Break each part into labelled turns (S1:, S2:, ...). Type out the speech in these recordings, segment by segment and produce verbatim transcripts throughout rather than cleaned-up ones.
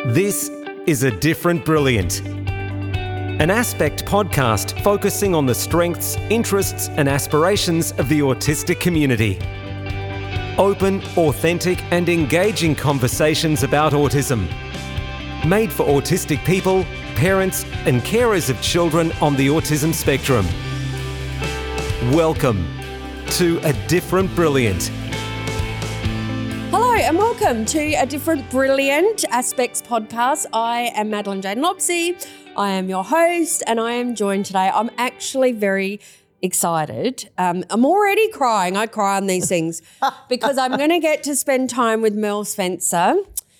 S1: This is A Different Brilliant, an Aspect podcast focusing on the strengths, interests and aspirations of the autistic community. Open, authentic and engaging conversations about autism. Made for autistic people, parents and carers of children on the autism spectrum. Welcome to A Different Brilliant.
S2: Hello and welcome to A Different Brilliant Aspects podcast. I am Madeline Jane Lopsy. I am your host and I am joined today. I'm actually very excited. Um, I'm already crying. I cry on these things because I'm going to get to spend time with Mel Spencer.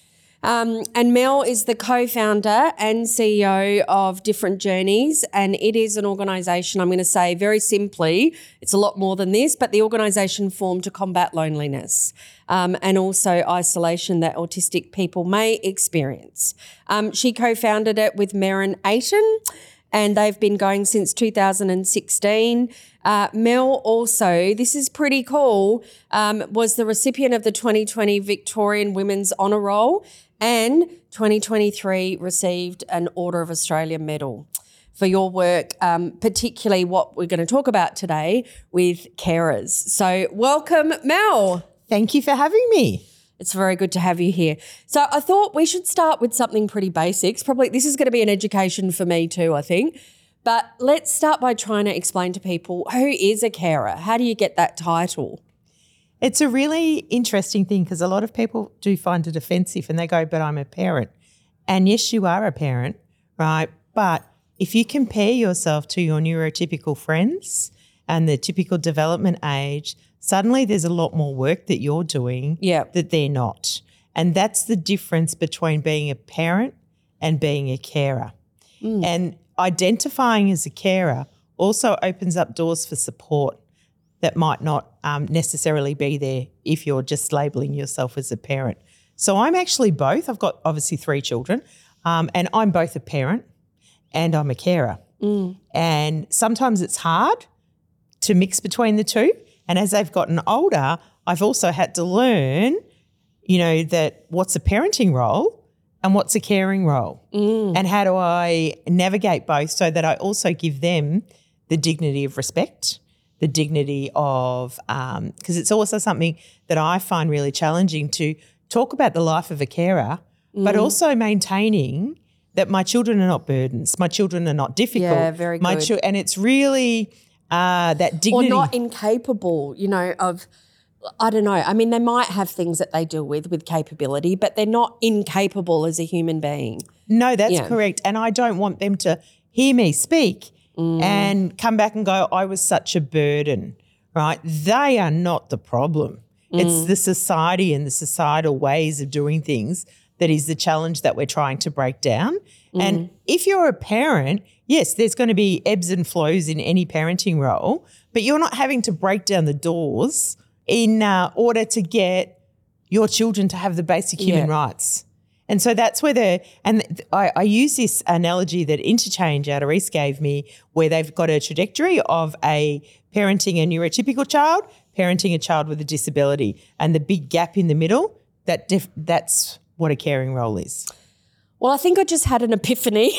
S2: Um, and Mel is the co-founder and C E O of Different Journeys, and it is an organisation, I'm going to say very simply, it's a lot more than this, but the organisation formed to combat loneliness um, and also isolation that autistic people may experience. Um, she co-founded it with Merryn Ayton, and they've been going since two thousand sixteen. Uh, Mel also, this is pretty cool, um, was the recipient of the twenty twenty Victorian Women's Honour Roll, and twenty twenty-three received an Order of Australia medal for your work, um, particularly what we're going to talk about today with carers. So welcome, Mel.
S3: Thank you for having me.
S2: It's very good to have you here. So I thought we should start with something pretty basic. Probably this is going to be an education for me too, I think. But let's start by trying to explain to people, who is a carer? How do you get that title?
S3: It's a really interesting thing because a lot of people do find it offensive and they go, but I'm a parent. And yes, you are a parent, right? But if you compare yourself to your neurotypical friends and the typical development age, suddenly there's a lot more work that you're doing
S2: yep.
S3: that they're not. And that's the difference between being a parent and being a carer. Mm. And identifying as a carer also opens up doors for support that might not um, necessarily be there if you're just labelling yourself as a parent. So I'm actually both. I've got obviously three children um, and I'm both a parent and I'm a carer.
S2: Mm.
S3: And sometimes it's hard to mix between the two. And as they've gotten older, I've also had to learn, you know, that what's a parenting role and what's a caring role,
S2: mm.
S3: and how do I navigate both so that I also give them the dignity of respect, the dignity of um, – because it's also something that I find really challenging to talk about the life of a carer, mm. but also maintaining that my children are not burdens, my children are not difficult.
S2: Yeah, very
S3: my
S2: good.
S3: Chi- and it's really uh, that dignity.
S2: Or not incapable, you know, of – I don't know. I mean, they might have things that they deal with with capability, but they're not incapable as a human being.
S3: No, that's
S2: yeah.
S3: correct. And I don't want them to hear me speak mm. and come back and go, I was such a burden, right? They are not the problem. Mm. It's the society and the societal ways of doing things that is the challenge that we're trying to break down. Mm. And if you're a parent, yes, there's going to be ebbs and flows in any parenting role, but you're not having to break down the doors in uh, order to get your children to have the basic human
S2: yeah.
S3: rights. And so that's where the – and I, I use this analogy that Interchange out of East gave me, where they've got a trajectory of a parenting a neurotypical child, parenting a child with a disability, and the big gap in the middle, that def- that's what a caring role is.
S2: Well, I think I just had an epiphany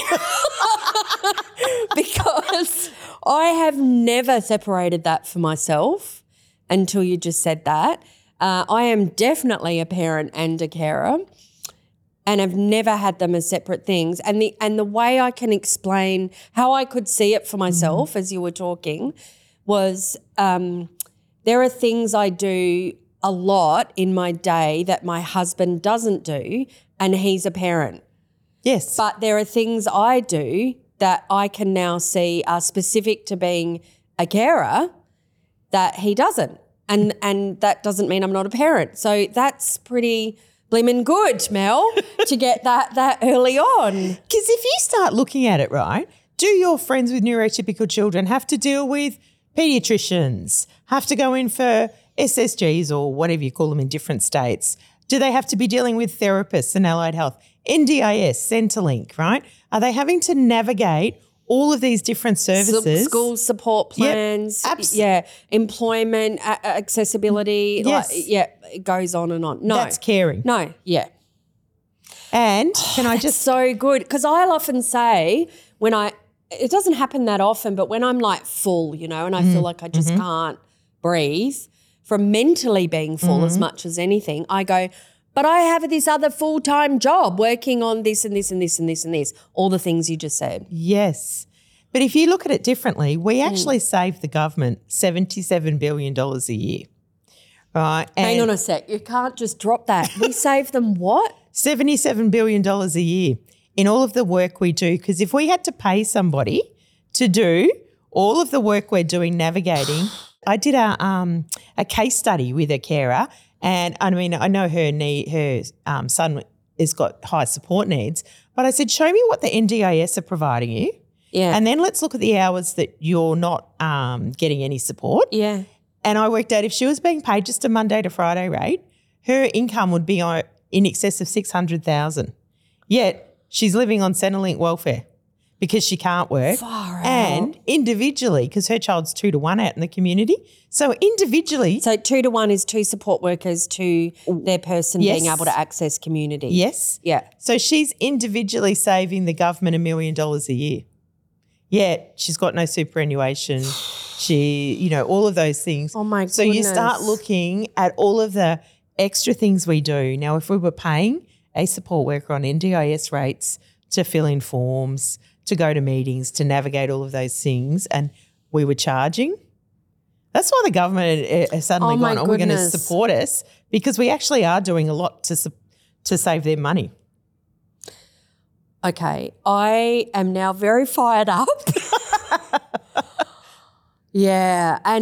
S2: because I have never separated that for myself until you just said that. Uh, I am definitely a parent and a carer, and I've never had them as separate things. And the and the way I can explain how I could see it for myself, mm-hmm. as you were talking, was um, there are things I do a lot in my day that my husband doesn't do, and he's a parent.
S3: Yes.
S2: But there are things I do that I can now see are specific to being a carer that he doesn't. And and that doesn't mean I'm not a parent. So that's pretty blimmin' good, Mel, to get that that early on.
S3: Because if you start looking at it, right, do your friends with neurotypical children have to deal with paediatricians, have to go in for S S Gs or whatever you call them in different states? Do they have to be dealing with therapists and allied health, N D I S, Centrelink, right? Are they having to navigate all of these different services?
S2: School support plans,
S3: yep, abs-
S2: yeah, employment, a- accessibility,
S3: yes.
S2: like, yeah, it goes on and on. No.
S3: That's caring.
S2: No, yeah.
S3: And can I just
S2: so good, because I'll often say when I, it doesn't happen that often, but when I'm like full, you know, and I feel like I just
S3: mm-hmm.
S2: can't breathe from mentally being full
S3: Mm-hmm.
S2: as much as anything, I go, but I have this other full-time job working on this and this and this and this and this, all the things you just said.
S3: yes. But if you look at it differently, we
S2: Mm.
S3: actually save the government seventy-seven billion dollars a year. Right.
S2: Hang
S3: And
S2: on a sec. You can't just drop that. We save them what?
S3: seventy-seven billion dollars a year in all of the work we do. Because if we had to pay somebody to do all of the work we're doing navigating, I did a um, a case study with a carer, and I mean I know her need, her um, son has got high support needs, but I said, show me what the N D I S are providing you,
S2: Yeah.
S3: and then let's look at the hours that you're not um, getting any support.
S2: yeah.
S3: And I worked out if she was being paid just a Monday to Friday rate, her income would be uh, in excess of six hundred thousand dollars. Yet she's living on Centrelink welfare because she can't work.
S2: Far out.
S3: And individually, because her child's two to one out in the community. So individually,
S2: So two to one is two support workers to their person
S3: Yes.
S2: being able to access community.
S3: yes.
S2: Yeah.
S3: So she's individually saving the government a million dollars a year. Yet she's got no superannuation. She, you know, all of those things.
S2: Oh my
S3: So you start
S2: goodness.
S3: looking at all of the extra things we do. Now, if we were paying a support worker on N D I S rates to fill in forms, to go to meetings, to navigate all of those things, and we were charging, that's why the government has suddenly
S2: Oh my
S3: gone, oh, we're going to
S2: goodness.
S3: support us, because we actually are doing a lot to su- to save their money.
S2: Okay. I am now very fired up. Yeah. And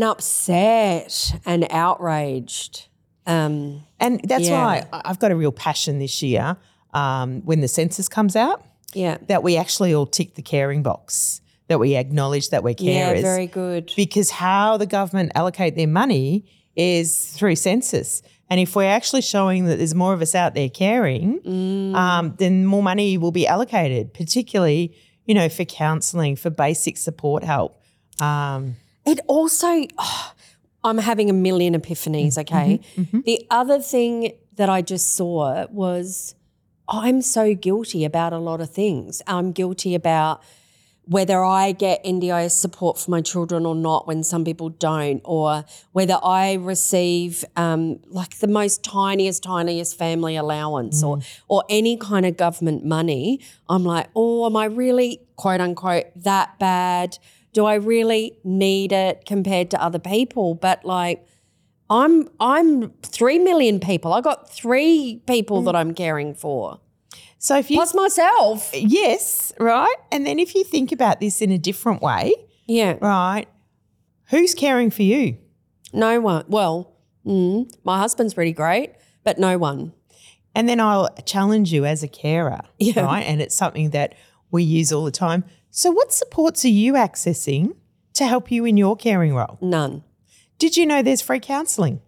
S2: upset and outraged. Um,
S3: And that's
S2: Yeah.
S3: why I- I've got a real passion this year um, when the census comes out,
S2: yeah.
S3: that we actually all tick the caring box, that we acknowledge that we're
S2: Yeah,
S3: carers.
S2: very good.
S3: Because how the government allocate their money is through census. And if we're actually showing that there's more of us out there caring,
S2: Mm.
S3: um, then more money will be allocated, particularly, you know, for counselling, for basic support help. Um,
S2: It also, oh, I'm having a million epiphanies, okay? The other thing that I just saw was I'm so guilty about a lot of things. I'm guilty about whether I get N D I S support for my children or not when some people don't, or whether I receive um, like the most tiniest, tiniest family allowance or or any kind of government money. I'm like, oh, am I really, quote unquote, that bad? Do I really need it compared to other people? But like, I'm I'm three million people. I got three people that I'm caring for,
S3: so if you
S2: plus myself.
S3: yes, right? And then if you think about this in a different way,
S2: Yeah,
S3: right, who's caring for you?
S2: no one. Well, mm, my husband's pretty great, but no one.
S3: And then I'll challenge you as a carer,
S2: Yeah.
S3: right? And it's something that we use all the time. So what supports are you accessing to help you in your caring role?
S2: None.
S3: Did you know there's free counselling,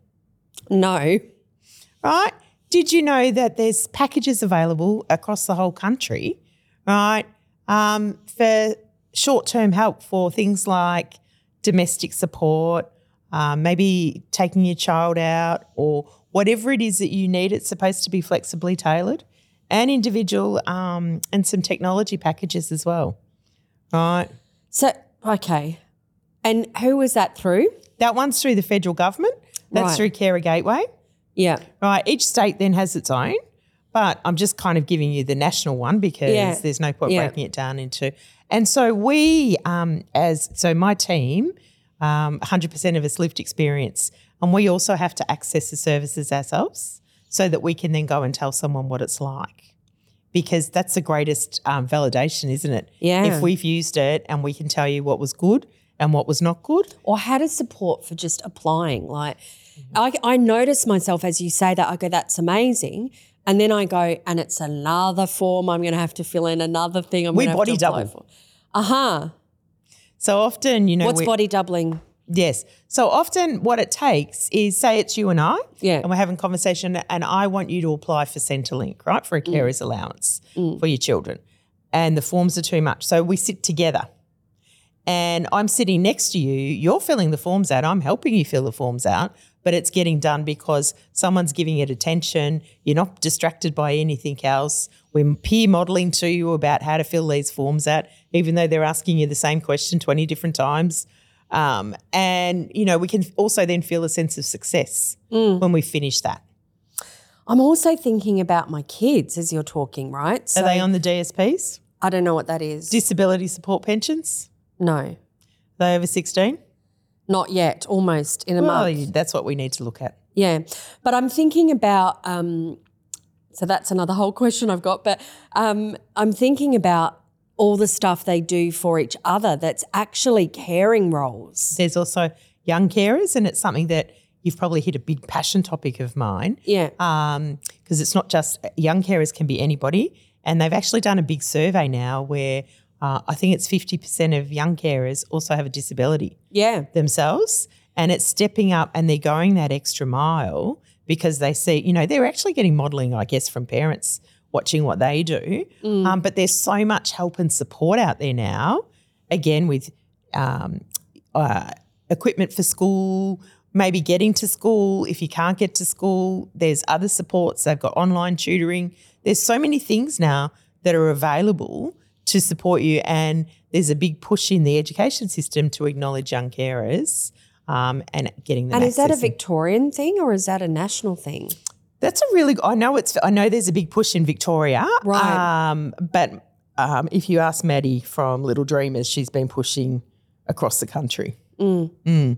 S2: No.
S3: right? Did you know that there's packages available across the whole country, right, um, for short-term help for things like domestic support, um, maybe taking your child out, or whatever it is that you need. It's supposed to be flexibly tailored, and individual um, and some technology packages as well, right?
S2: So okay, and who was that through?
S3: That one's through the federal government. That's
S2: Right.
S3: through Carer Gateway.
S2: Yeah.
S3: Right, each state then has its own, but I'm just kind of giving you the national one because
S2: Yeah.
S3: there's no point
S2: Yeah.
S3: breaking it down into. And so we, um, as so my team, um, one hundred percent of us lived experience, and we also have to access the services ourselves so that we can then go and tell someone what it's like, because that's the greatest um, validation, isn't it?
S2: Yeah.
S3: If we've used it and we can tell you what was good and what was not good.
S2: Or how does support for just applying? Like, I, I notice myself as you say that, I go, that's amazing. And then I go, and it's another form I'm going to have to fill in, another thing I'm
S3: We
S2: going to
S3: body
S2: have to apply
S3: double.
S2: for. Uh-huh.
S3: So often, you know,
S2: What's
S3: we-
S2: body doubling?
S3: Yes. So often what it takes is, say it's you and I,
S2: Yeah.
S3: and we're having conversation, and I want you to apply for Centrelink, right, for a carer's allowance for your children, and the forms are too much. So we sit together, and I'm sitting next to you, you're filling the forms out, I'm helping you fill the forms out, but it's getting done because someone's giving it attention. You're not distracted by anything else. We're peer modelling to you about how to fill these forms out, even though they're asking you the same question twenty different times. Um, and, you know, we can also then feel a sense of success mm. when we finish that.
S2: I'm also thinking about my kids as you're talking, right?
S3: So, are they on the D S Ps?
S2: I don't know what that is.
S3: Disability support pensions?
S2: No.
S3: Are they over sixteen?
S2: Not yet, almost in a
S3: well,
S2: month.
S3: That's what we need to look at.
S2: Yeah. But I'm thinking about, um, so that's another whole question I've got, but um, I'm thinking about all the stuff they do for each other that's actually caring roles.
S3: There's also young carers, and it's something that you've probably hit a big passion topic of mine.
S2: Yeah.
S3: Um, because it's not just young carers, can be anybody. And they've actually done a big survey now where uh, I think it's fifty percent of young carers also have a disability
S2: yeah. themselves.
S3: And it's stepping up and they're going that extra mile because they see, you know, they're actually getting modelling, I guess, from parents watching what they do. Mm. Um, but there's so much help and support out there now, again, with um, uh, equipment for school, maybe getting to school. If you can't get to school, there's other supports. They've got online tutoring. There's so many things now that are available to support you, and there's a big push in the education system to acknowledge young carers um, and getting them
S2: And is that a
S3: access.
S2: Victorian thing or is that a national thing?
S3: That's a really – I know it's. I know there's a big push in Victoria.
S2: Right.
S3: Um, but um, if you ask Maddie from Little Dreamers, she's been pushing across the country.
S2: Mm.
S3: Mm.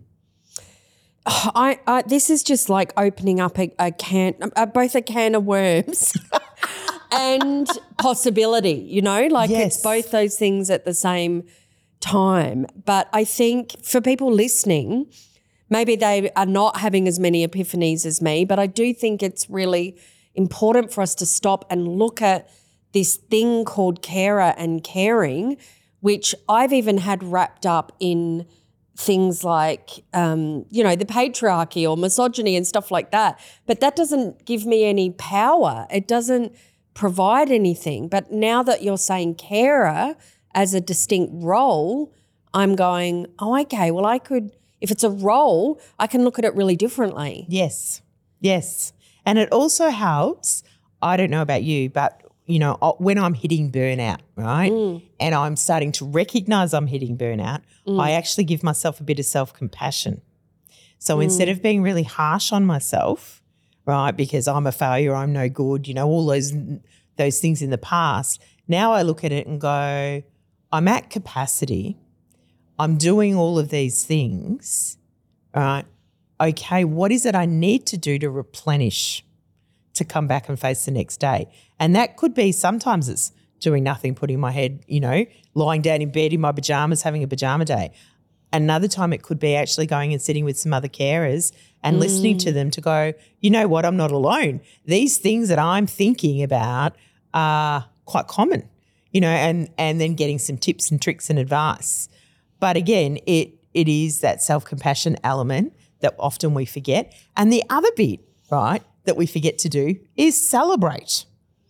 S2: I, I this is just like opening up a, a can, uh, both a can of worms and possibility, you know, like
S3: Yes.
S2: it's both those things at the same time. But I think for people listening, maybe they are not having as many epiphanies as me, but I do think it's really important for us to stop and look at this thing called carer and caring, which I've even had wrapped up in things like, um, you know, the patriarchy or misogyny and stuff like that. But that doesn't give me any power. It doesn't provide anything. But now that you're saying carer as a distinct role, I'm going, oh, okay, well, I could, if it's a role, I can look at it really differently.
S3: Yes, yes. And it also helps, I don't know about you, but, you know, when I'm hitting burnout, right, mm. and I'm starting to recognise I'm hitting burnout, mm. I actually give myself a bit of self-compassion. So mm. instead of being really harsh on myself, right, because I'm a failure, I'm no good, you know, all those those things in the past, now I look at it and go, I'm at capacity, I'm doing all of these things, right, okay, what is it I need to do to replenish to come back and face the next day? And that could be, sometimes it's doing nothing, putting my head, you know, lying down in bed in my pajamas, having a pajama day. Another time it could be actually going and sitting with some other carers and mm. listening to them to go, you know what, I'm not alone. These things that I'm thinking about are quite common, you know, and, and then getting some tips and tricks and advice. But again, it it is that self-compassion element that often we forget. And the other bit, right, that we forget to do is celebrate.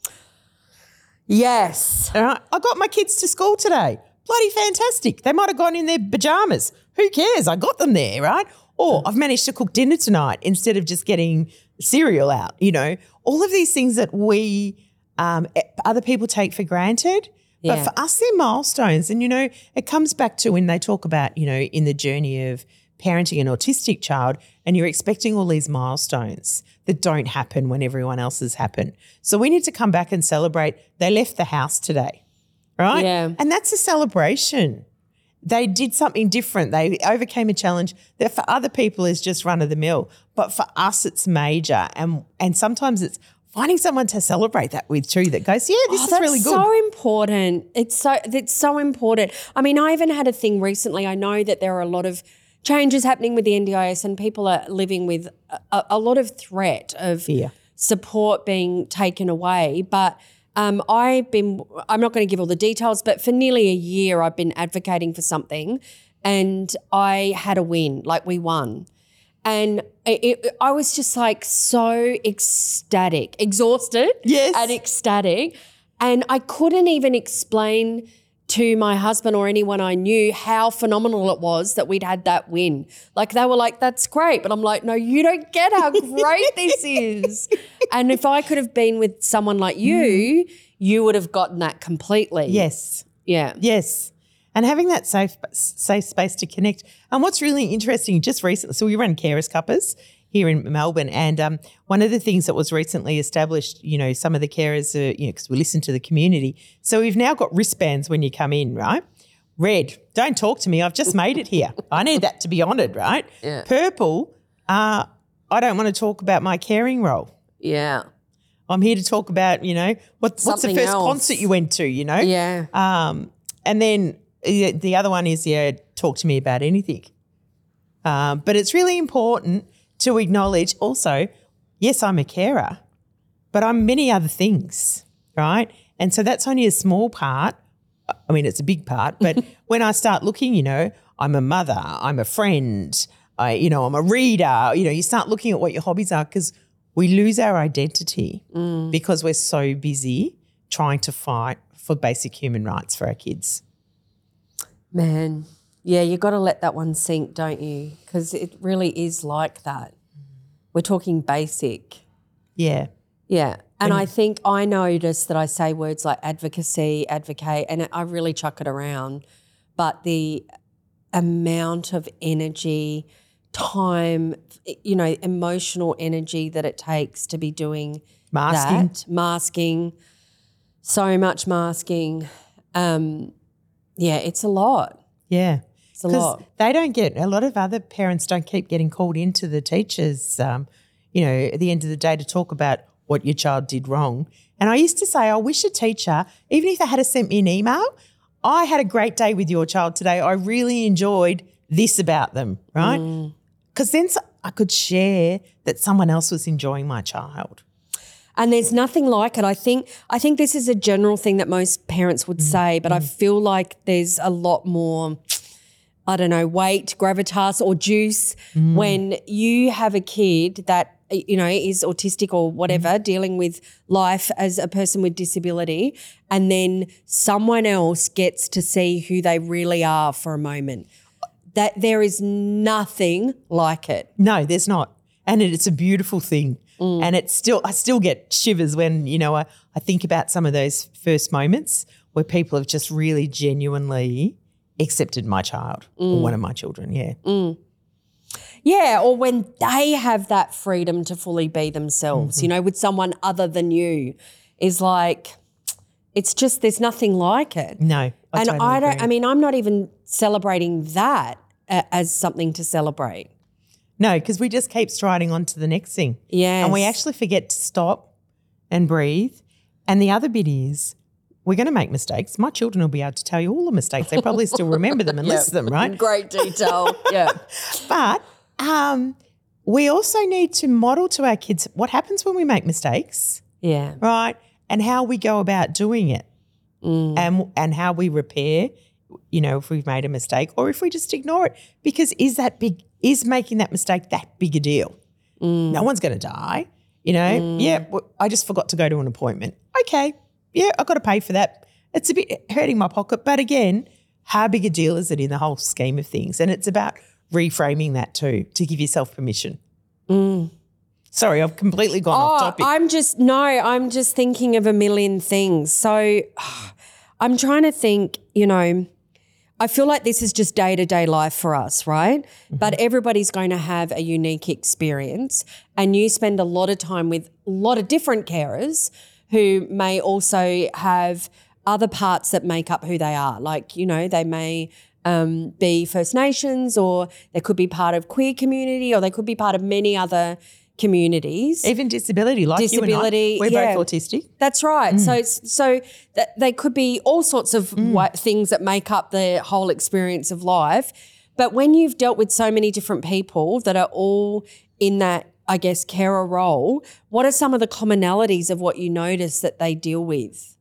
S2: Yes.
S3: All right. I got my kids to school today. Bloody fantastic. They might have gone in their pajamas. Who cares? I got them there, right? Or I've managed to cook dinner tonight instead of just getting cereal out, you know. All of these things that we, um, other people take for granted.
S2: Yeah.
S3: But for us, they're milestones. And, you know, it comes back to when they talk about, you know, in the journey of parenting an autistic child, and you're expecting all these milestones that don't happen when everyone else's happen. So we need to come back and celebrate they left the house today, right?
S2: Yeah.
S3: And that's a celebration. They did something different. They overcame a challenge that for other people is just run of the mill. But for us, it's major. And and sometimes it's finding someone to celebrate that with too that goes, yeah, this
S2: oh,
S3: is
S2: that's
S3: really good.
S2: so important. It's so it's so important. I mean, I even had a thing recently. I know that there are a lot of changes happening with the N D I S and people are living with a, a lot of threat of
S3: Fear.
S2: support being taken away. But um, I've been, I'm not going to give all the details, but for nearly a year I've been advocating for something and I had a win, like we won. And it, it, I was just like so ecstatic, exhausted
S3: Yes.
S2: and ecstatic. And I couldn't even explain to my husband or anyone I knew how phenomenal it was that we'd had that win. Like they were like, that's great. But I'm like, no, you don't get how great this is. And if I could have been with someone like you, mm. you would have gotten that completely.
S3: Yes.
S2: Yeah.
S3: Yes. And having that safe safe space to connect. And what's really interesting, just recently, so we run Carers Cuppers here in Melbourne, and um, one of the things that was recently established, you know, some of the carers, are, you know, because we listen to the community. So we've now got wristbands when you come in, right? Red, don't talk to me, I've just made it here. I need that to be honoured, right?
S2: Yeah.
S3: Purple, uh, I don't want to talk about my caring role.
S2: Yeah.
S3: I'm here to talk about, you know, what, what's the
S2: Something
S3: first
S2: else.
S3: concert you went to, you know?
S2: Yeah.
S3: Um, and then uh, the other one is, yeah, talk to me about anything. Um, but it's really important to acknowledge also, yes, I'm a carer, but I'm many other things, right? And so that's only a small part. I mean, it's a big part, but when I start looking, you know, I'm a mother, I'm a friend, I, you know, I'm a reader, you know, you start looking at what your hobbies are, because we lose our identity mm. because we're so busy trying to fight for basic human rights for our kids.
S2: Man, yeah, you got to let that one sink, don't you? Because it really is like that. We're talking basic.
S3: Yeah.
S2: Yeah. And I think I notice that I say words like advocacy, advocate, and I really chuck it around. But the amount of energy, time, you know, emotional energy that it takes to be doing
S3: masking.
S2: that, masking, so much masking. Um, yeah, it's a lot.
S3: Yeah.
S2: It's a lot.
S3: They don't get, a lot of other parents don't keep getting called into the teachers, um, you know, at the end of the day to talk about what your child did wrong. And I used to say, I wish a teacher, even if they had sent me an email, I had a great day with your child today. I really enjoyed this about them, right? Because mm. then I could share that someone else was enjoying my child.
S2: And there's nothing like it. I think I think this is a general thing that most parents would mm. say, but mm. I feel like there's a lot more, I don't know, weight, gravitas or juice mm. when you have a kid that, you know, is autistic or whatever, mm. dealing with life as a person with disability, and then someone else gets to see who they really are for a moment. That there is nothing like it.
S3: No, there's not. And it's a beautiful thing. Mm. And it's still, I still get shivers when, you know, I, I think about some of those first moments where people have just really genuinely accepted my child mm. or one of my children, yeah.
S2: Mm. Yeah, or when they have that freedom to fully be themselves, mm-hmm. you know, with someone other than you, is like, it's just, there's nothing like it.
S3: No, I
S2: And
S3: totally
S2: I don't,
S3: agree.
S2: I mean, I'm not even celebrating that uh, as something to celebrate.
S3: No, because we just keep striding on to the next thing.
S2: Yes.
S3: And we actually forget to stop and breathe. And the other bit is, we're going to make mistakes. My children will be able to tell you all the mistakes. They probably still remember them and
S2: Yeah,
S3: list them, right?
S2: In great detail, yeah.
S3: But um, we also need to model to our kids what happens when we make mistakes,
S2: Yeah.
S3: right, and how we go about doing it
S2: Mm.
S3: and and how we repair, you know, if we've made a mistake or if we just ignore it. Because is that big, is making that mistake that big a deal?
S2: Mm.
S3: No one's going to die, you know.
S2: Mm.
S3: Yeah, well, I just forgot to go to an appointment. Okay, yeah, I've got to pay for that. It's a bit hurting my pocket. But again, how big a deal is it in the whole scheme of things? And it's about reframing that too, to give yourself permission.
S2: Mm.
S3: Sorry, I've completely gone
S2: oh,
S3: off topic.
S2: I'm just, no, I'm just thinking of a million things. So I'm trying to think, you know, I feel like this is just day-to-day life for us, right? Mm-hmm. But everybody's going to have a unique experience, and you spend a lot of time with a lot of different carers who may also have other parts that make up who they are. Like, you know, they may um, be First Nations, or they could be part of queer community, or they could be part of many other communities.
S3: Even disability, like
S2: disability,
S3: you and I. We're
S2: yeah.
S3: both autistic.
S2: That's right. Mm. So it's, so that they could be all sorts of mm. wa- things that make up the whole experience of life. But when you've dealt with so many different people that are all in that, I guess, carer role, what are some of the commonalities of what you notice that they deal with?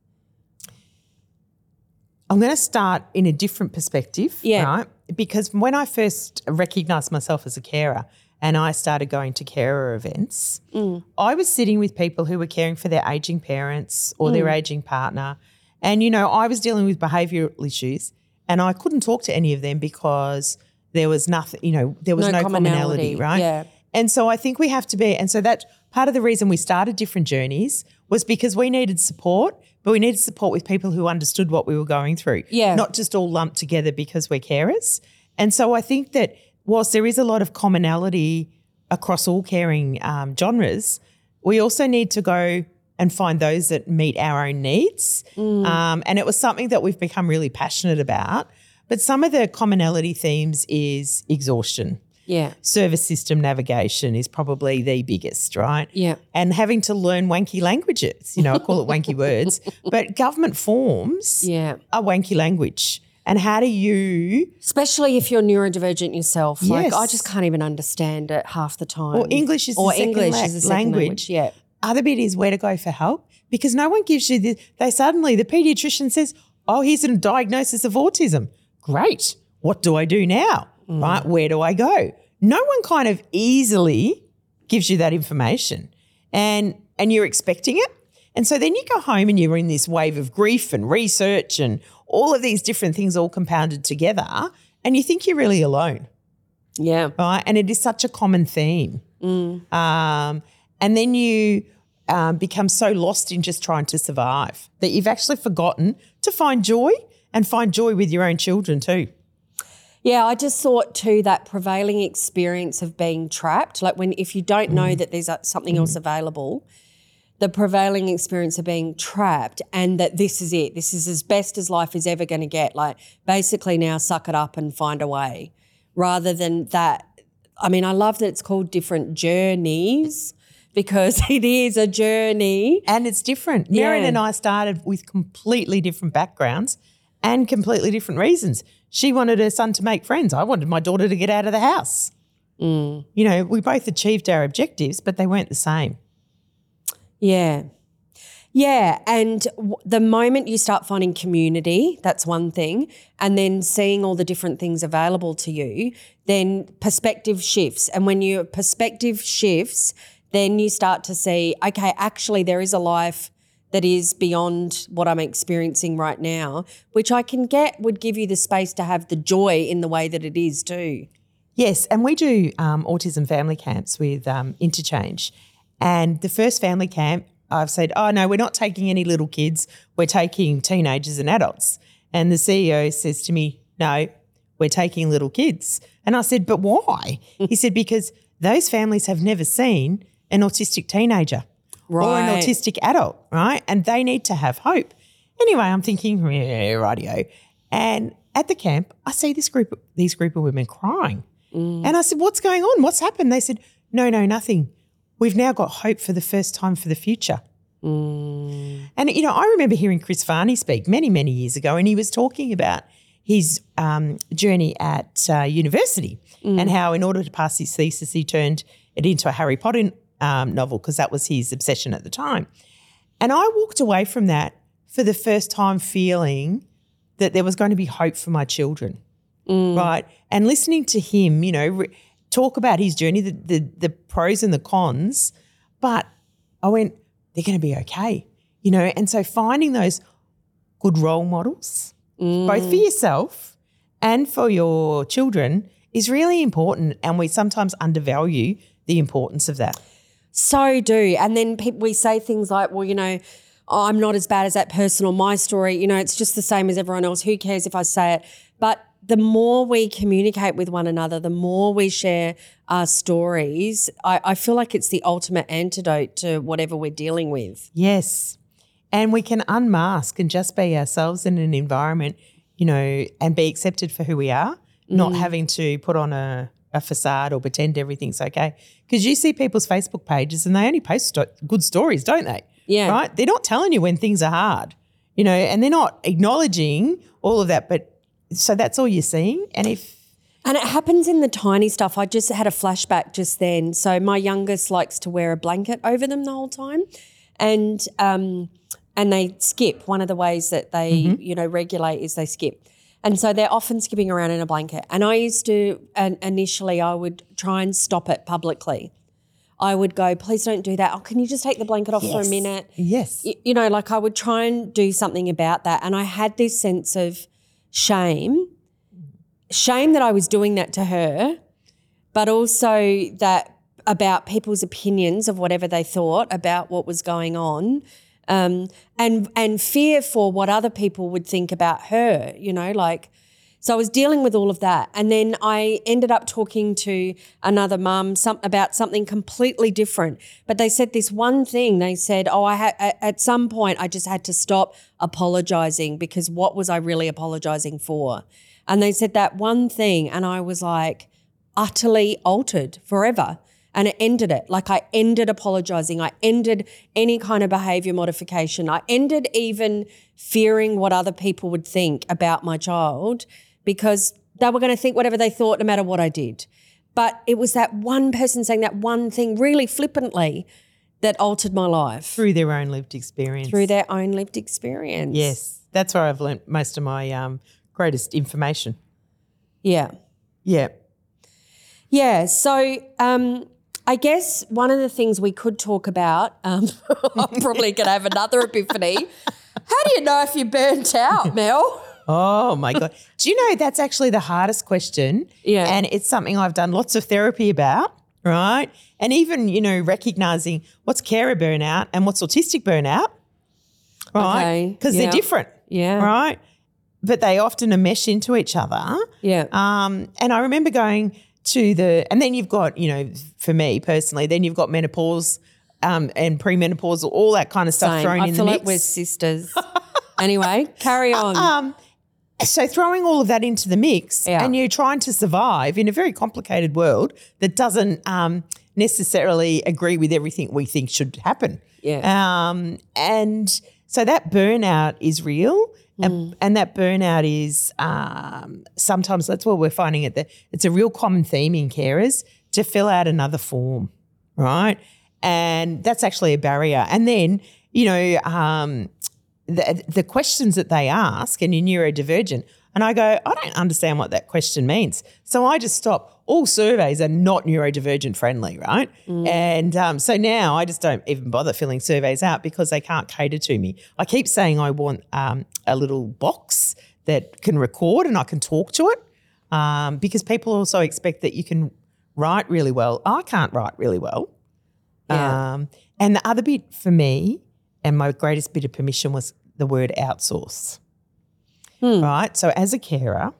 S3: I'm going to start in a different perspective,
S2: yeah.
S3: right? Because when I first recognised myself as a carer and I started going to carer events, mm. I was sitting with people who were caring for their ageing parents or mm. their ageing partner, And, you know, I was dealing with behavioural issues and I couldn't talk to any of them because there was nothing, you know, there was
S2: No
S3: no,
S2: commonality,
S3: commonality, right?
S2: yeah.
S3: And so I think we have to be, and so that part of the reason we started Different Journeys was because we needed support, but we needed support with people who understood what we were going through.
S2: Yeah.
S3: Not just all lumped together because we're carers. And so I think that whilst there is a lot of commonality across all caring um, genres, we also need to go and find those that meet our own needs.
S2: Mm.
S3: Um, and it was something that we've become really passionate about. But some of the commonality themes is exhaustion.
S2: Yeah.
S3: Service system navigation is probably the biggest, right?
S2: Yeah.
S3: And having to learn wanky languages, you know, I call it wanky words, but government forms
S2: Yeah.
S3: are wanky language. And how do you,
S2: Especially if you're neurodivergent yourself. Like
S3: Yes.
S2: I just can't even understand it half the time.
S3: or English is
S2: or
S3: the second
S2: English
S3: la-
S2: is a second
S3: language.
S2: language. Yeah.
S3: Other bit is where to go for help because no one gives you the, they suddenly, the paediatrician says, oh, here's a diagnosis of autism. Great. What do I do now?
S2: Mm.
S3: Right? Where do I go? No one kind of easily gives you that information and and you're expecting it. And so then you go home and you're in this wave of grief and research and all of these different things all compounded together and you think you're really alone,
S2: Yeah.
S3: right? And it is such a common theme.
S2: Mm.
S3: Um, and then you um, become so lost in just trying to survive that you've actually forgotten to find joy and find joy with your own children too.
S2: Yeah, I just thought too that prevailing experience of being trapped, like when if you don't know that there's something else available, the prevailing experience of being trapped and that this is it, this is as best as life is ever going to get, like basically now suck it up and find a way rather than that. I mean, I love that it's called Different Journeys because it is a journey.
S3: And it's different.
S2: Yeah.
S3: Maren and I started with completely different backgrounds and completely different reasons. She wanted her son to make friends. I wanted my daughter to get out of the house.
S2: Mm.
S3: You know, we both achieved our objectives, but they weren't the same.
S2: Yeah. Yeah, and w- the moment you start finding community, that's one thing, and then seeing all the different things available to you, then perspective shifts. And when your perspective shifts, then you start to see, okay, actually there is a life that is beyond what I'm experiencing right now, which I can get would give you the space to have the joy in the way that it is too.
S3: Yes, and we do um, autism family camps with um, Interchange. And the first family camp, I've said, oh, no, we're not taking any little kids. We're taking teenagers and adults. And the C E O says to me, no, we're taking little kids. And I said, but why? He said, because those families have never seen an autistic teenager or an
S2: Right.
S3: autistic adult, right? And they need to have hope. Anyway, I'm thinking, yeah, rightio. And at the camp, I see this group, these group of women crying.
S2: Mm.
S3: And I said, what's going on? What's happened? They said, no, no, nothing. We've now got hope for the first time for the future.
S2: Mm.
S3: And, you know, I remember hearing Chris Varney speak many, many years ago, and he was talking about his um, journey at uh, university
S2: Mm.
S3: and how in order to pass his thesis, he turned it into a Harry Potter um, novel because that was his obsession at the time. And I walked away from that for the first time feeling that there was going to be hope for my children,
S2: Mm.
S3: right? And listening to him, you know, re- talk about his journey, the, the the pros and the cons, but I went, they're going to be okay, you know. And so finding those good role models,
S2: Mm.
S3: both for yourself and for your children, is really important. And we sometimes undervalue the importance of that.
S2: So do. And then pe- we say things like, well, you know, oh, I'm not as bad as that person or my story. You know, it's just the same as everyone else. Who cares if I say it? But the more we communicate with one another, the more we share our stories, I, I feel like it's the ultimate antidote to whatever we're dealing with.
S3: Yes. And we can unmask and just be ourselves in an environment, you know, and be accepted for who we are, not having to put on a, a facade or pretend everything's okay. Because you see people's Facebook pages and they only post sto- good stories, don't they?
S2: Yeah.
S3: Right? They're not telling you when things are hard, you know, and they're not acknowledging all of that. But so that's all you're seeing. And if
S2: And it happens in the tiny stuff. I just had a flashback just then. So my youngest likes to wear a blanket over them the whole time, and um, and they skip. One of the ways that they you know regulate is they skip, and so they're often skipping around in a blanket. And I used to, and initially, I would try and stop it publicly. I would go, please don't do that. Oh, can you just take the blanket off
S3: Yes.
S2: for a minute?
S3: Yes.
S2: Y- You know, like I would try and do something about that. And I had this sense of shame, shame that I was doing that to her, but also that about people's opinions of whatever they thought about what was going on, um, and and fear for what other people would think about her, you know, like, so I was dealing with all of that. And then I ended up talking to another mum some, about something completely different. But they said this one thing. They said, oh, I had at some point I just had to stop apologising because what was I really apologising for? And they said that one thing and I was like utterly altered forever. And it ended it. Like I ended apologising. I ended any kind of behaviour modification. I ended even fearing what other people would think about my child because they were going to think whatever they thought no matter what I did. But it was that one person saying that one thing really flippantly that altered my life.
S3: Through their own lived experience.
S2: Through their own lived experience.
S3: Yes. That's where I've learnt most of my um, greatest information.
S2: Yeah.
S3: Yeah.
S2: Yeah. So um, I guess one of the things we could talk about, um, I'm probably going to have another epiphany. How do you know if you're burnt out, Mel?
S3: Oh, my God. Do you know that's actually the hardest question?
S2: Yeah.
S3: And it's something I've done lots of therapy about, right? And even, you know, recognising what's carer burnout and what's autistic burnout, right?
S2: Okay,
S3: Because
S2: yeah.
S3: they're different,
S2: Yeah.
S3: right? But they often mesh into each other.
S2: Yeah.
S3: Um, and I remember going to the, and then you've got, you know, for me personally, then you've got menopause um, and premenopause, all that kind of stuff
S2: Same.
S3: thrown
S2: I
S3: in
S2: feel
S3: the
S2: like
S3: mix.
S2: we're sisters. Anyway, carry on.
S3: Um, so throwing all of that into the mix
S2: Yeah.
S3: and you're trying to survive in a very complicated world that doesn't um, necessarily agree with everything we think should happen.
S2: Yeah.
S3: Um, and so that burnout is real. And, and that burnout is um, sometimes that's what we're finding it that it's a real common theme in carers to fill out another form, right? And that's actually a barrier. And then, you know, um, the, the questions that they ask and you're neurodivergent, and I go, I don't understand what that question means. So I just stop. All surveys are not neurodivergent friendly, right? Mm. And um, so now I just don't even bother filling surveys out because they can't cater to me. I keep saying I want um, a little box that can record and I can talk to it um, because people also expect that you can write really well. I can't write really well.
S2: Yeah.
S3: Um, and the other bit for me and my greatest bit of permission was the word outsource. Hmm. Right? So as a carer,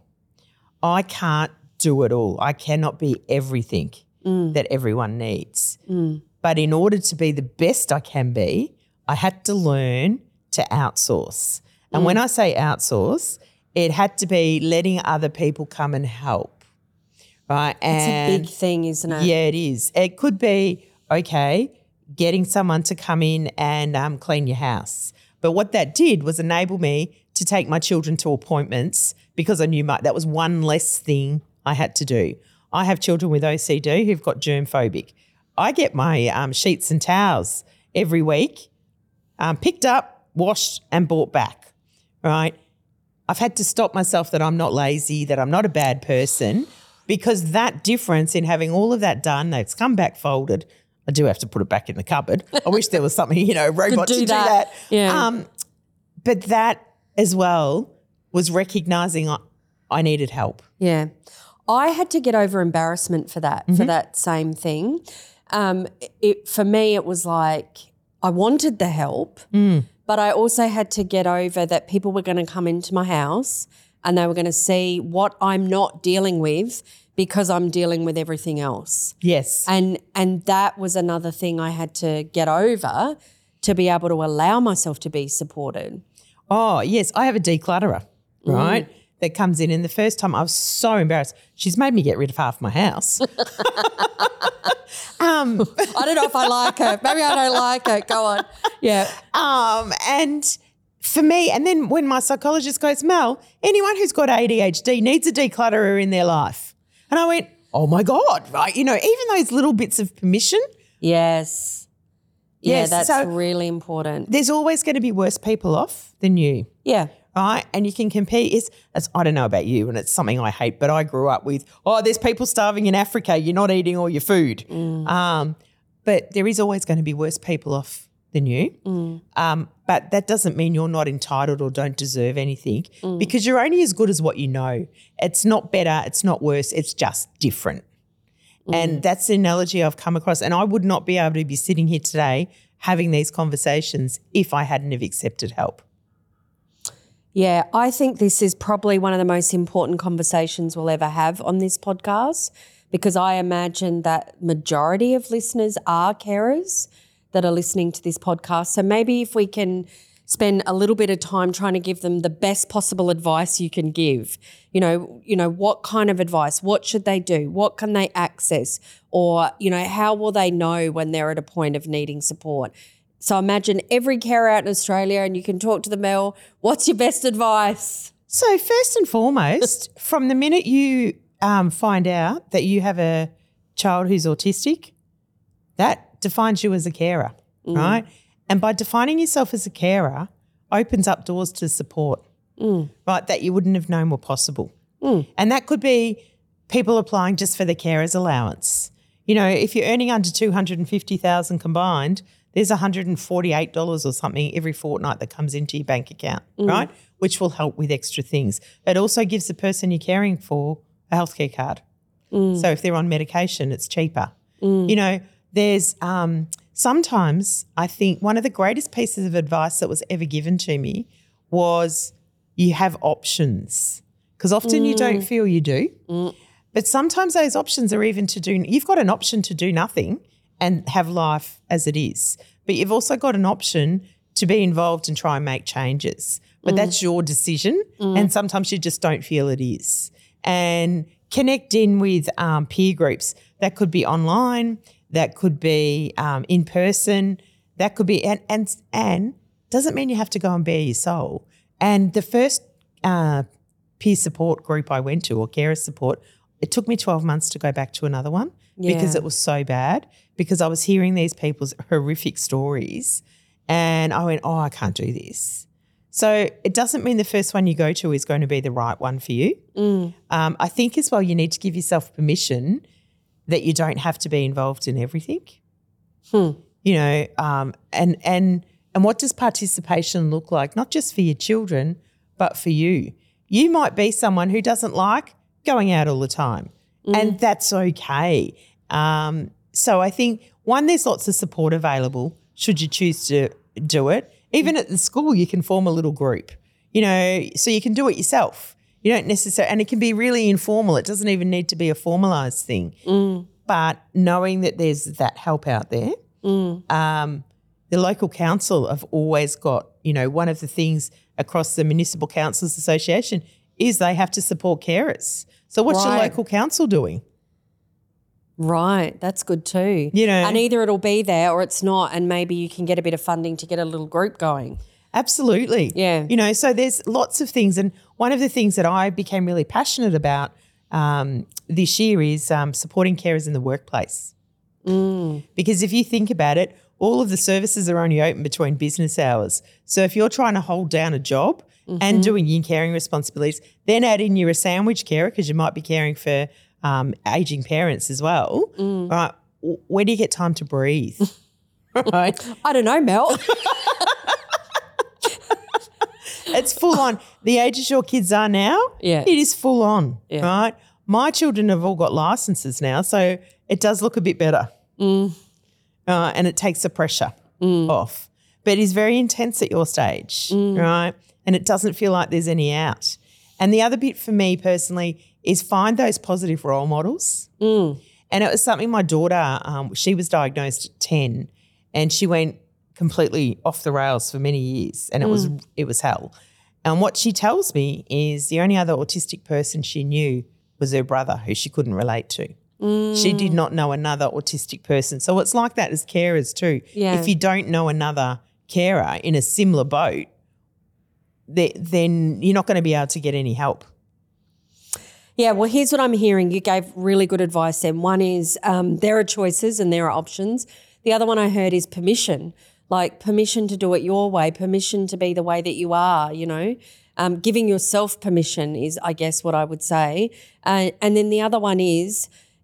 S3: I can't do it all. I cannot be everything mm. that everyone needs. Mm. But in order to be the best I can be, I had to learn to outsource. And mm. when I say outsource, it had to be letting other people come and help. Right? And
S2: it's a big thing, isn't it?
S3: Yeah, it is. It could be, okay, getting someone to come in and um, clean your house. But what that did was enable me to take my children to appointments because I knew my, that was one less thing I had to do. I have children with O C D who've got germ phobic. I get my um, sheets and towels every week um, picked up, washed and brought back, right? I've had to stop myself that I'm not lazy, that I'm not a bad person because that difference in having all of that done, it's come back folded. I do have to put it back in the cupboard. I wish there was something, you know, a robot
S2: do
S3: to do
S2: that.
S3: that.
S2: Yeah.
S3: Um, but that as well was recognising I, I needed help.
S2: Yeah. I had to get over embarrassment for that, mm-hmm. for that same thing. Um, it, for me, it was like I wanted the help,
S3: mm.
S2: but I also had to get over that people were going to come into my house and they were going to see what I'm not dealing with because I'm dealing with everything else.
S3: Yes.
S2: And and that was another thing I had to get over to be able to allow myself to be supported.
S3: Oh, yes. I have a declutterer, right,
S2: mm.
S3: that comes in. And the first time I was so embarrassed. She's made me get rid of half my house. um,
S2: I don't know if I like her. Maybe I don't like her. Go on. Yeah.
S3: Um, and for me, and then when my psychologist goes, Mel, anyone who's got A D H D needs a declutterer in their life. And I went, oh, my God, right? You know, even those little bits of permission.
S2: Yes. Yeah,
S3: yes,
S2: that's
S3: so
S2: really important.
S3: There's always going to be worse people off than you.
S2: Yeah.
S3: Right? And you can compete. It's, it's, I don't know about you, and it's something I hate, but I grew up with, oh, there's people starving in Africa. You're not eating all your food.
S2: Mm.
S3: Um, but there is always going to be worse people off than you. Mm. Um, but that doesn't mean you're not entitled or don't deserve anything mm. because you're only as good as what you know. It's not better, it's not worse, it's just different. Mm. And that's the analogy I've come across. And I would not be able to be sitting here today having these conversations if I hadn't have accepted help.
S2: Yeah, I think this is probably one of the most important conversations we'll ever have on this podcast, because I imagine that majority of listeners are carers that are listening to this podcast. So maybe if we can spend a little bit of time trying to give them the best possible advice you can give. You know, you know, what kind of advice? What should they do? What can they access? Or, you know, how will they know when they're at a point of needing support? So imagine every carer out in Australia, and you can talk to them, Mel, what's your best advice?
S3: So first and foremost, from the minute you um, find out that you have a child who's autistic, that defines you as a carer, mm. right? And by defining yourself as a carer opens up doors to support, mm. right, that you wouldn't have known were possible. Mm. And that could be people applying just for the carer's allowance. You know, if you're earning under two hundred fifty thousand dollars combined, there's one hundred forty-eight dollars or something every fortnight that comes into your bank account, mm. right, which will help with extra things. It also gives the person you're caring for a healthcare card. Mm. So if they're on medication, it's cheaper. Mm. You know, there's um, sometimes I think one of the greatest pieces of advice that was ever given to me was you have options, because often mm. you don't feel you do. Mm. But sometimes those options are even to do – you've got an option to do nothing and have life as it is. But you've also got an option to be involved and try and make changes. But mm. that's your decision, mm. and sometimes you just don't feel it is. And connect in with um, peer groups. That could be online, that could be um, in person, that could be and, – and and doesn't mean you have to go and bare your soul. And the first uh, peer support group I went to, or carer support, it took me twelve months to go back to another one yeah. because it was so bad, because I was hearing these people's horrific stories and I went, oh, I can't do this. So it doesn't mean the first one you go to is going to be the right one for you. Mm. Um, I think as well you need to give yourself permission that you don't have to be involved in everything. Hmm. You know, um, and and and what does participation look like, not just for your children but for you? You might be someone who doesn't like going out all the time, mm. and that's okay. Um, so I think, one, there's lots of support available should you choose to do it. Even at the school you can form a little group, you know, so you can do it yourself. You don't necessarily – and it can be really informal. It doesn't even need to be a formalised thing. Mm. But knowing that there's that help out there, mm. um, the local council have always got, you know, one of the things across the Municipal Councils Association is they have to support carers. So what's right. your local council doing?
S2: Right, that's good too.
S3: You know,
S2: and either it'll be there or it's not, and maybe you can get a bit of funding to get a little group going.
S3: Absolutely.
S2: Yeah.
S3: You know, so there's lots of things, and one of the things that I became really passionate about um, this year is um, supporting carers in the workplace. Mm. Because if you think about it, all of the services are only open between business hours. So if you're trying to hold down a job mm-hmm. and doing your caring responsibilities, then add in you're a sandwich carer because you might be caring for um, ageing parents as well, mm. right? Where do you get time to breathe? Right?
S2: I don't know, Mel.
S3: It's full on. The ages your kids are now,
S2: yeah.
S3: it is full on,
S2: yeah.
S3: right? My children have all got licenses now, so it does look a bit better. Mm. Uh, and it takes the pressure mm. off. But it is very intense at your stage, mm. right? And it doesn't feel like there's any out. And the other bit for me personally is find those positive role models. Mm. And it was something my daughter, um, she was diagnosed at ten and she went completely off the rails for many years, and it mm. was it was hell. And what she tells me is the only other autistic person she knew was her brother, who she couldn't relate to. Mm. She did not know another autistic person. So it's like that as carers too.
S2: Yeah.
S3: If you don't know another carer in a similar boat, then you're not going to be able to get any help.
S2: Yeah, well, here's what I'm hearing. You gave really good advice then. One is um, there are choices and there are options. The other one I heard is permission, like permission to do it your way, permission to be the way that you are, you know. Um, giving yourself permission is, I guess, what I would say. Uh, and then the other one is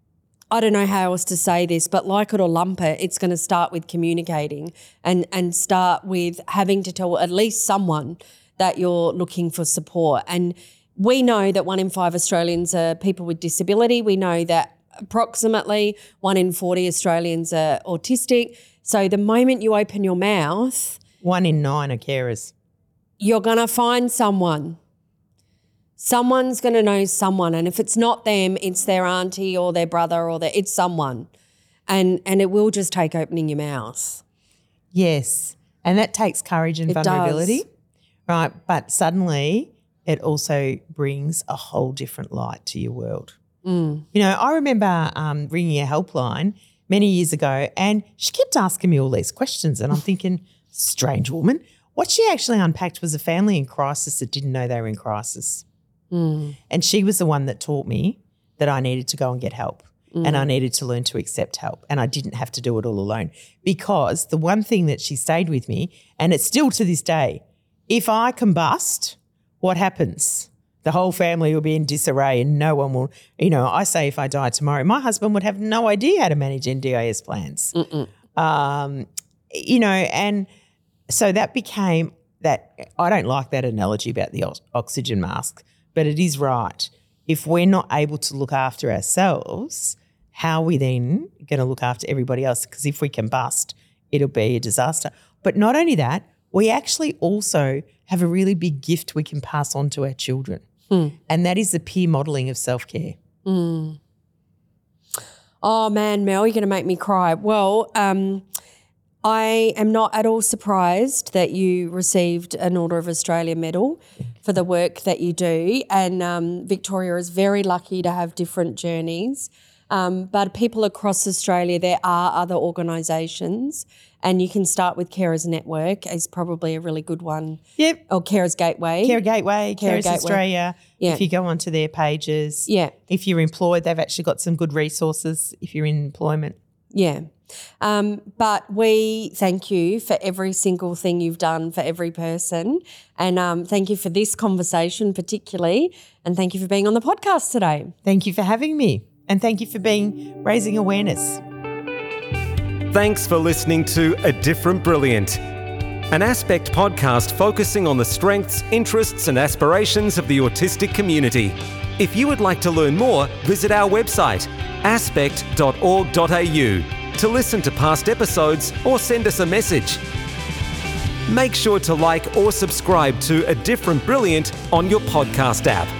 S2: I don't know how else to say this, but like it or lump it, it's going to start with communicating and, and start with having to tell at least someone that you're looking for support. And we know that one in five Australians are people with disability. We know that approximately one in forty Australians are autistic. So the moment you open your mouth,
S3: one in nine are carers.
S2: You're going to find someone. Someone's going to know someone, and if it's not them, it's their auntie or their brother or their, it's someone, and and it will just take opening your mouth.
S3: Yes, and that takes courage and
S2: It
S3: vulnerability,
S2: does.
S3: right? But suddenly it also brings a whole different light to your world.
S2: Mm.
S3: You know, I remember um, ringing a helpline many years ago, and she kept asking me all these questions, and I'm thinking, strange woman. What she actually unpacked was a family in crisis that didn't know they were in crisis.
S2: Mm.
S3: And she was the one that taught me that I needed to go and get help mm. and I needed to learn to accept help, and I didn't have to do it all alone, because the one thing that she stayed with me, and it's still to this day, if I combust, what happens? The whole family will be in disarray and no one will, you know, I say if I die tomorrow, my husband would have no idea how to manage N D I S plans. Um, you know, and so that became that, I don't like that analogy about the oxygen mask, but it is right. If we're not able to look after ourselves, how are we then going to look after everybody else? Because if we combust, it'll be a disaster. But not only that, we actually also have a really big gift we can pass on to our children, mm. and that is the peer modelling of self-care.
S2: Mm. Oh, man, Mel, you're going to make me cry. Well, um, I am not at all surprised that you received an Order of Australia medal for the work that you do, and um, Victoria is very lucky to have different journeys. Um, but people across Australia, there are other organisations, and you can start with Carers Network is probably a really good one.
S3: Yep.
S2: Or Carers Gateway.
S3: Care Gateway,
S2: Carer
S3: Carers
S2: Gateway.
S3: Australia.
S2: Yeah.
S3: If you go onto their pages.
S2: Yeah.
S3: If you're employed, they've actually got some good resources if you're in employment.
S2: Yeah. Um, but we thank you for every single thing you've done for every person, and um, thank you for this conversation particularly, and thank you for being on the podcast today.
S3: Thank you for having me, and thank you for being raising awareness.
S1: Thanks for listening to A Different Brilliant, an Aspect podcast focusing on the strengths, interests and aspirations of the autistic community. If you would like to learn more, visit our website, aspect dot org dot a u, to listen to past episodes or send us a message. Make sure to like or subscribe to A Different Brilliant on your podcast app.